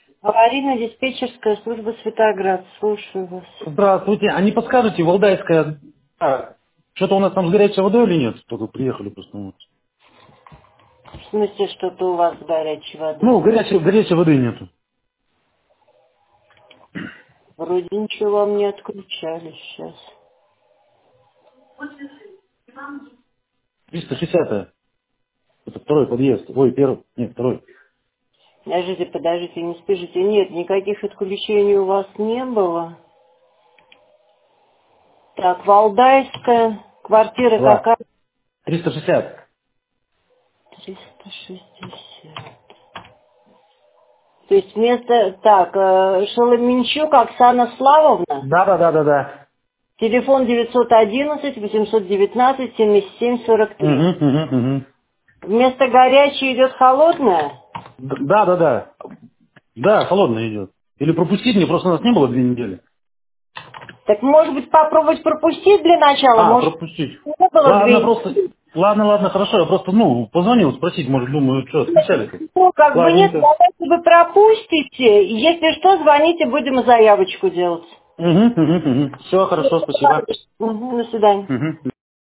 Аварийно-диспетчерская служба Светоград. Слушаю вас. Здравствуйте. А не подскажете, Валдайская, что-то у нас там с горячей водой или нет? Только приехали просто. Вот. В смысле, что-то у вас с горячей водой? Ну, горячей воды нету. Вроде ничего вам не отключали сейчас. 360-я. Это второй подъезд. Ой, первый. Нет, второй. Подождите, не спешите. Нет, никаких отключений у вас не было. Так, Валдайская, квартира Да. какая? 360. 360. То есть вместо... Так, Шеломенчук Оксана Славовна. Да. Телефон 911-819-77-43. Угу. Вместо горячей идет холодная? Да. Да, холодно идет. Или пропустить мне, просто у нас не было 2 недели. Так может быть попробовать пропустить для начала? Может Пропустить. не было Ладно, 2 просто... Ладно, хорошо. Я просто, позвонил спросить, может, думаю, что, отключали-то. Ну, как бы нет, Ладненько. давайте вы пропустите. Если что, звоните, будем заявочку делать. Угу. Все, хорошо, спасибо. До свидания. Угу.